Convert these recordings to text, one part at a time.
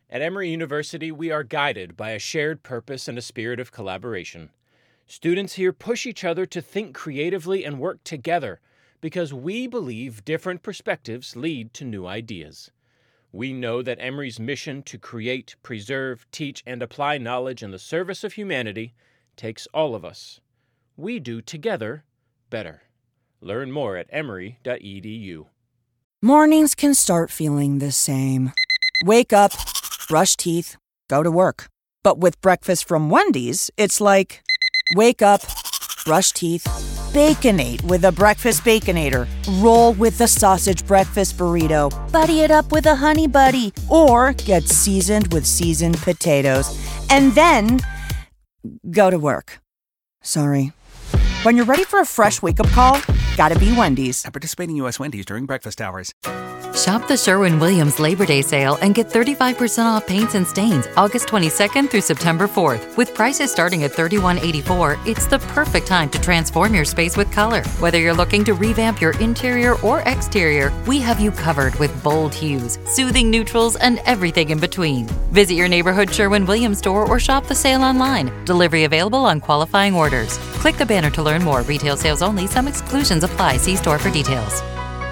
At Emory University, we are guided by a shared purpose and a spirit of collaboration. Students here push each other to think creatively and work together because we believe different perspectives lead to new ideas. We know that Emory's mission to create, preserve, teach, and apply knowledge in the service of humanity takes all of us. We do together better. Learn more at emory.edu. Mornings can start feeling the same. Wake up, brush teeth, go to work. But with breakfast from Wendy's, it's like, wake up, brush teeth, Baconate with a breakfast Baconator. Roll with the sausage breakfast burrito. Buddy it up with a Honey Buddy. Or get seasoned with seasoned potatoes. And then go to work. Sorry. When you're ready for a fresh wake-up call, gotta be Wendy's. At participating U.S. Wendy's during breakfast hours. Shop the Sherwin-Williams Labor Day sale and get 35% off paints and stains August 22nd through September 4th. With prices starting at $31.84, it's the perfect time to transform your space with color. Whether you're looking to revamp your interior or exterior, we have you covered with bold hues, soothing neutrals, and everything in between. Visit your neighborhood Sherwin-Williams store or shop the sale online. Delivery available on qualifying orders. Click the banner to learn more. Retail sales only. Some exclusions apply. See store for details.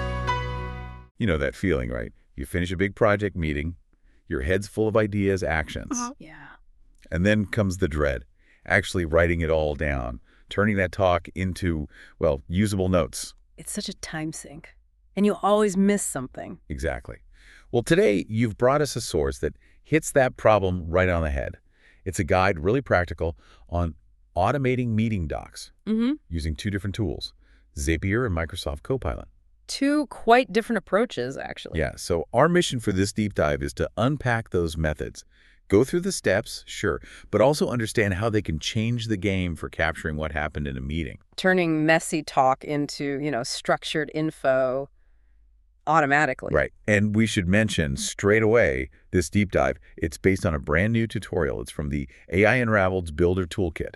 You know that feeling, right? You finish a big project meeting, your head's full of ideas, actions. Yeah. And then comes the dread, actually writing it all down, turning that talk into, well, usable notes. It's such a time sink. And you always miss something. Exactly. Well, today you've brought us a source that hits that problem right on the head. It's a guide, really practical, on automating meeting docs using two different tools, Zapier and Microsoft Copilot. Two quite different approaches, actually. Yeah, so our mission for this deep dive is to unpack those methods. Go through the steps, sure, but also understand how they can change the game for capturing what happened in a meeting. Turning messy talk into, structured info automatically. Right, and we should mention straight away, this deep dive, it's based on a brand new tutorial. It's from the AI Unraveled's Builder Toolkit.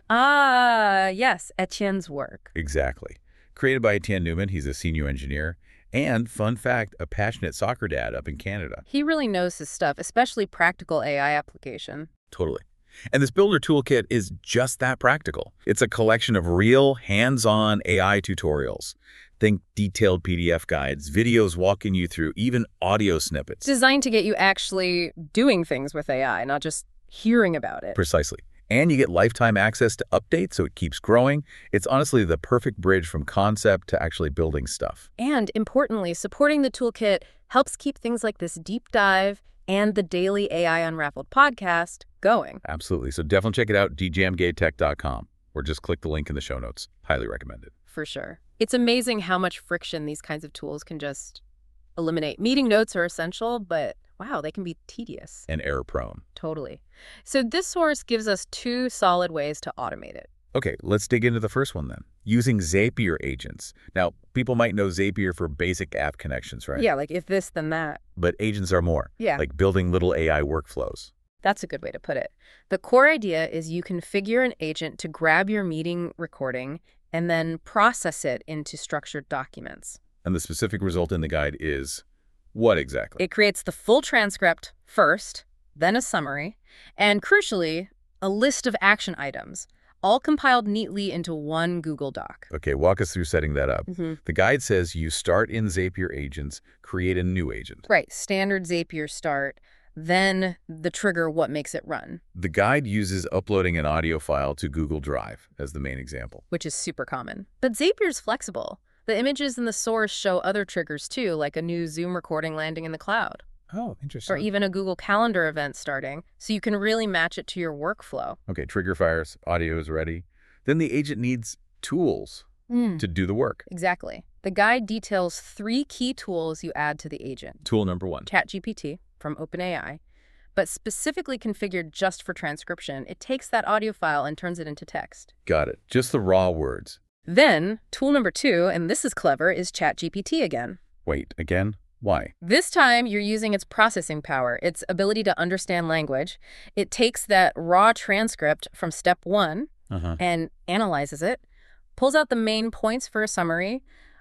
Ah, yes, Etienne's work. Exactly. Created by Etienne Newman, he's a senior engineer, and, fun fact, a passionate soccer dad up in Canada. He really knows his stuff, especially practical AI application. Totally. And this Builder Toolkit is just that practical. It's a collection of real, hands-on AI tutorials. Think detailed PDF guides, videos walking you through, even audio snippets. Designed to get you actually doing things with AI, not just hearing about it. Precisely. And you get lifetime access to updates, so it keeps growing. It's honestly the perfect bridge from concept to actually building stuff. And importantly, supporting the toolkit helps keep things like this deep dive and the daily AI Unraveled podcast going. Absolutely. So definitely check it out, djamgatech.com, or just click the link in the show notes. Highly recommended. For sure. It's amazing how much friction these kinds of tools can just eliminate. Meeting notes are essential, but wow, they can be tedious. And error-prone. Totally. So this source gives us two solid ways to automate it. Okay, let's dig into the first one then. Using Zapier agents. Now, people might know Zapier for basic app connections, right? Yeah, like if this, then that. But agents are more. Yeah. Like building little AI workflows. That's a good way to put it. The core idea is you configure an agent to grab your meeting recording and then process it into structured documents. And the specific result in the guide is what exactly? It creates the full transcript first, then a summary, and crucially, a list of action items, all compiled neatly into one Google Doc. Okay, walk us through setting that up. The guide says you start in Zapier agents, create a new agent. Right, standard Zapier start, then the trigger what makes it run. The guide uses uploading an audio file to Google Drive as the main example. Which is super common. But Zapier's flexible. The images in the source show other triggers too, like a new Zoom recording landing in the cloud. Oh, interesting. Or even a Google Calendar event starting, so you can really match it to your workflow. Okay, trigger fires, audio is ready. Then the agent needs tools to do the work. Exactly. The guide details 3 key tools you add to the agent. Tool number 1. ChatGPT from OpenAI, but specifically configured just for transcription. It takes that audio file and turns it into text. Got it. Just the raw words. Then, tool number 2, and this is clever, is ChatGPT again. Wait, again? Why? This time, you're using its processing power, its ability to understand language. It takes that raw transcript from step 1 and analyzes it, pulls out the main points for a summary,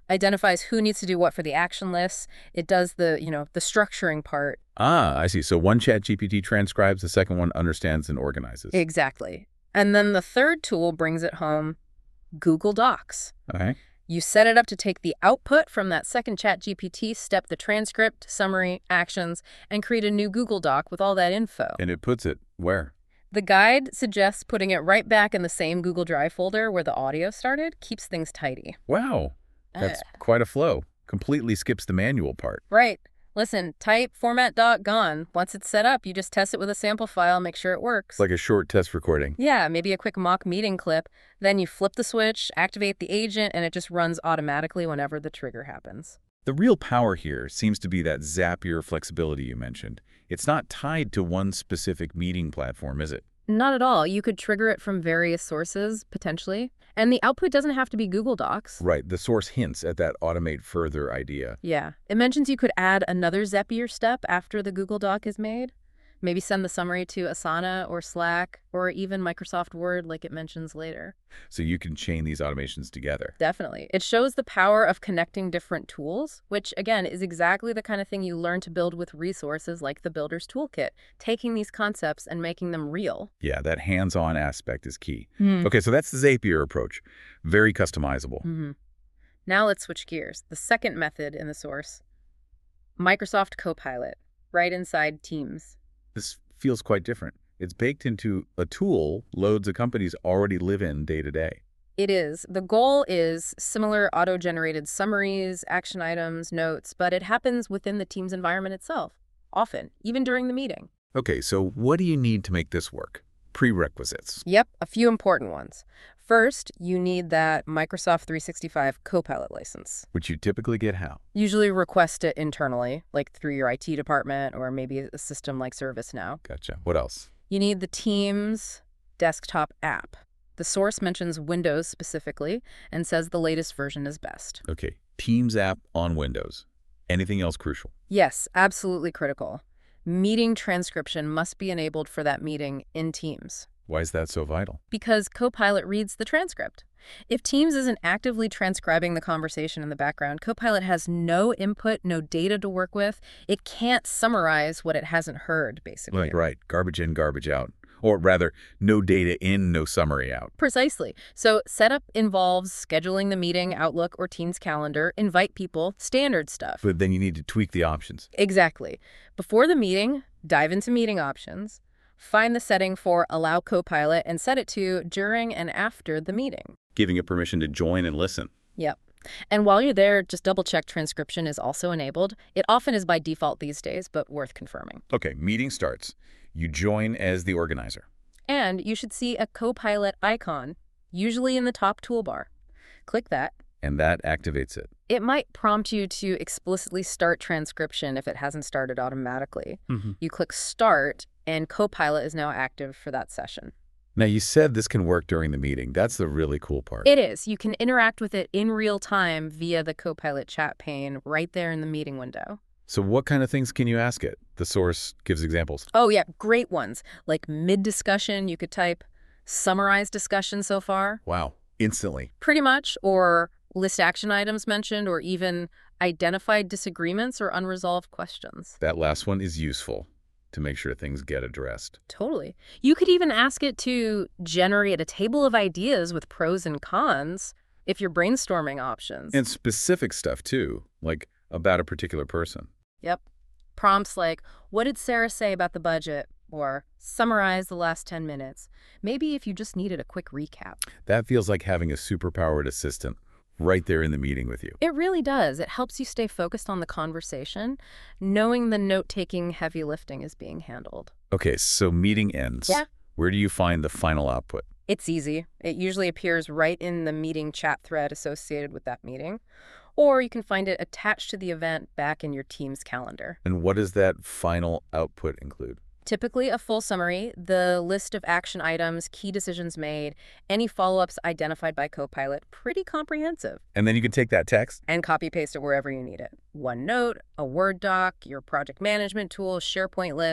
identifies who needs to do what for the action lists. It does the structuring part. Ah, I see. So one ChatGPT transcribes, the second one understands and organizes. Exactly. And then the third tool brings it home, Google Docs. Okay. You set it up to take the output from that second ChatGPT, step the transcript, summary, actions, and create a new Google Doc with all that info. And it puts it where? The guide suggests putting it right back in the same Google Drive folder where the audio started. Keeps things tidy. Wow. That's quite a flow. Completely skips the manual part. Right. Listen, type, format doc, gone. Once it's set up, you just test it with a sample file, make sure it works. Like a short test recording. Yeah, maybe a quick mock meeting clip. Then you flip the switch, activate the agent, and it just runs automatically whenever the trigger happens. The real power here seems to be that Zapier flexibility you mentioned. It's not tied to one specific meeting platform, is it? Not at all. You could trigger it from various sources, potentially. And the output doesn't have to be Google Docs. Right. The source hints at that automate further idea. Yeah. It mentions you could add another Zapier step after the Google Doc is made. Maybe send the summary to Asana or Slack or even Microsoft Word like it mentions later. So you can chain these automations together. Definitely. It shows the power of connecting different tools, which, again, is exactly the kind of thing you learn to build with resources like the Builder's Toolkit, taking these concepts and making them real. Yeah, that hands-on aspect is key. Okay, so that's the Zapier approach. Very customizable. Now let's switch gears. The second method in the source, Microsoft Copilot, right inside Teams. This feels quite different. It's baked into a tool loads a companies already live in day to day. It is. The goal is similar auto-generated summaries, action items, notes, but it happens within the Teams environment itself, often, even during the meeting. Okay, so what do you need to make this work? Prerequisites. Yep, a few important ones. First, you need that Microsoft 365 Copilot license. Which you typically get how? Usually request it internally, like through your IT department or maybe a system like ServiceNow. Gotcha. What else? You need the Teams desktop app. The source mentions Windows specifically and says the latest version is best. Okay, Teams app on Windows. Anything else crucial? Yes, absolutely critical. Meeting transcription must be enabled for that meeting in Teams. Why is that so vital? Because Copilot reads the transcript. If Teams isn't actively transcribing the conversation in the background, Copilot has no input, no data to work with. It can't summarize what it hasn't heard, basically. Right. Garbage in, garbage out. Or rather, no data in, no summary out. Precisely. So setup involves scheduling the meeting, Outlook or Teams calendar, invite people, standard stuff. But then you need to tweak the options. Exactly. Before the meeting, dive into meeting options, find the setting for Allow Copilot, and set it to during and after the meeting. Giving it permission to join and listen. Yep. And while you're there, just double-check transcription is also enabled. It often is by default these days, but worth confirming. Okay, meeting starts. You join as the organizer. And you should see a Copilot icon, usually in the top toolbar. Click that. And that activates it. It might prompt you to explicitly start transcription if it hasn't started automatically. You click Start, and Copilot is now active for that session. Now, you said this can work during the meeting. That's the really cool part. It is. You can interact with it in real time via the Copilot chat pane right there in the meeting window. So what kind of things can you ask it? The source gives examples. Oh, yeah, great ones. Like mid-discussion, you could type, summarize discussion so far. Wow, instantly. Pretty much, or list action items mentioned, or even identified disagreements or unresolved questions. That last one is useful to make sure things get addressed. Totally. You could even ask it to generate a table of ideas with pros and cons if you're brainstorming options. And specific stuff, too, like about a particular person. Yep. Prompts like, what did Sarah say about the budget? Or summarize the last 10 minutes. Maybe if you just needed a quick recap. That feels like having a superpowered assistant right there in the meeting with you. It really does. It helps you stay focused on the conversation, knowing the note-taking heavy lifting is being handled. Okay, so meeting ends. Yeah. Where do you find the final output? It's easy. It usually appears right in the meeting chat thread associated with that meeting. Or you can find it attached to the event back in your Teams calendar. And what does that final output include? Typically a full summary, the list of action items, key decisions made, any follow-ups identified by Copilot. Pretty comprehensive. And then you can take that text and copy-paste it wherever you need it. OneNote, a Word doc, your project management tool, SharePoint list,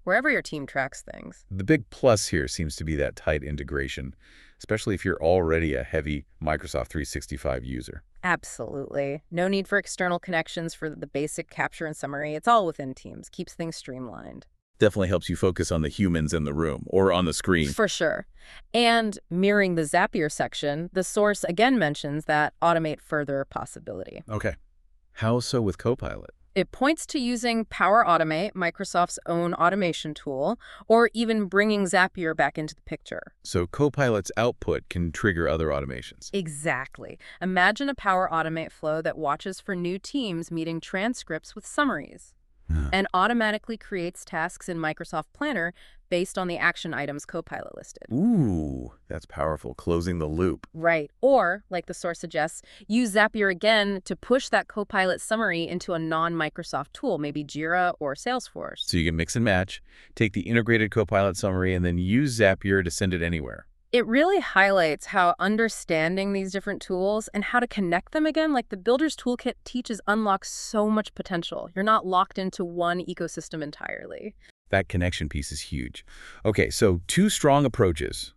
wherever your team tracks things. The big plus here seems to be that tight integration, especially if you're already a heavy Microsoft 365 user. Absolutely. No need for external connections for the basic capture and summary. It's all within Teams. Keeps things streamlined. Definitely helps you focus on the humans in the room or on the screen. For sure. And mirroring the Zapier section, the source again mentions that automate further possibility. Okay. How so with Copilot? It points to using Power Automate, Microsoft's own automation tool, or even bringing Zapier back into the picture. So Copilot's output can trigger other automations. Exactly. Imagine a Power Automate flow that watches for new teams meeting transcripts with summaries and automatically creates tasks in Microsoft Planner based on the action items Copilot listed. Ooh, that's powerful. Closing the loop. Right. Or, like the source suggests, use Zapier again to push that Copilot summary into a non-Microsoft tool, maybe Jira or Salesforce. So you can mix and match, take the integrated Copilot summary, and then use Zapier to send it anywhere. It really highlights how understanding these different tools and how to connect them again, like the Builder's Toolkit teaches, unlocks so much potential. You're not locked into one ecosystem entirely. That connection piece is huge. Okay, so 2 strong approaches.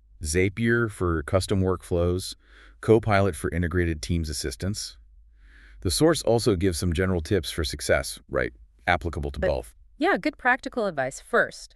Zapier for custom workflows, Copilot for integrated Teams assistance. The source also gives some general tips for success, right? Applicable to both. Yeah, good practical advice. First,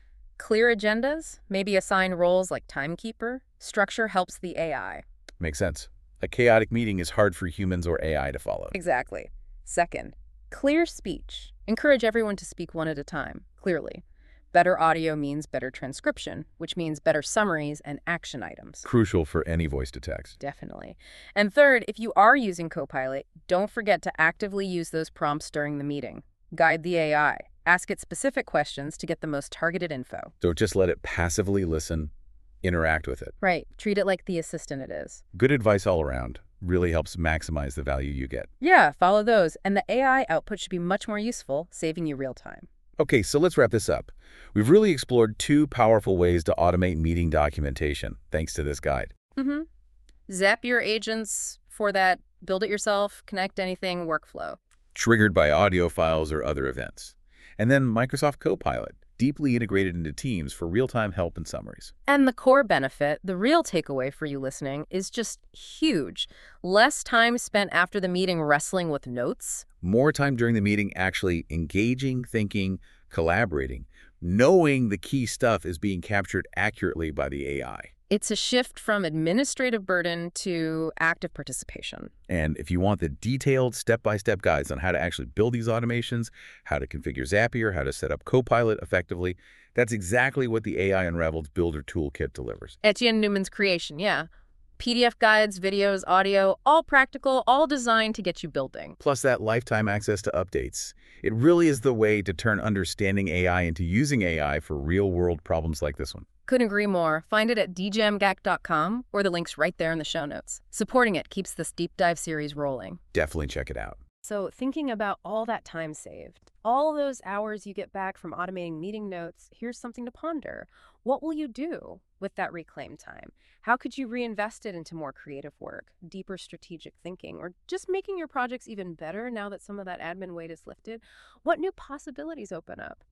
clear agendas, maybe assign roles like timekeeper. Structure helps the AI. Makes sense. A chaotic meeting is hard for humans or AI to follow. Exactly. Second, clear speech. Encourage everyone to speak one at a time, clearly. Better audio means better transcription, which means better summaries and action items. Crucial for any voice-to-text. Definitely. And third, if you are using Copilot, don't forget to actively use those prompts during the meeting. Guide the AI. Ask it specific questions to get the most targeted info. Don't just let it passively listen, interact with it. Right. Treat it like the assistant it is. Good advice all around. Really helps maximize the value you get. Yeah, follow those. And the AI output should be much more useful, saving you real time. Okay, so let's wrap this up. We've really explored 2 powerful ways to automate meeting documentation, thanks to this guide. Zapier agents for that build-it-yourself, connect anything workflow. Triggered by audio files or other events. And then Microsoft Copilot, deeply integrated into Teams for real-time help and summaries. And the core benefit, the real takeaway for you listening, is just huge. Less time spent after the meeting wrestling with notes. More time during the meeting actually engaging, thinking, collaborating, knowing the key stuff is being captured accurately by the AI. It's a shift from administrative burden to active participation. And if you want the detailed step-by-step guides on how to actually build these automations, how to configure Zapier, how to set up Copilot effectively, that's exactly what the AI Unraveled Builder Toolkit delivers. Etienne Newman's creation, yeah. PDF guides, videos, audio, all practical, all designed to get you building. Plus that lifetime access to updates. It really is the way to turn understanding AI into using AI for real-world problems like this one. Couldn't agree more. Find it at djamgac.com or the link's right there in the show notes. Supporting it keeps this deep dive series rolling. Definitely check it out. So thinking about all that time saved, all those hours you get back from automating meeting notes, here's something to ponder. What will you do with that reclaimed time? How could you reinvest it into more creative work, deeper strategic thinking, or just making your projects even better now that some of that admin weight is lifted? What new possibilities open up?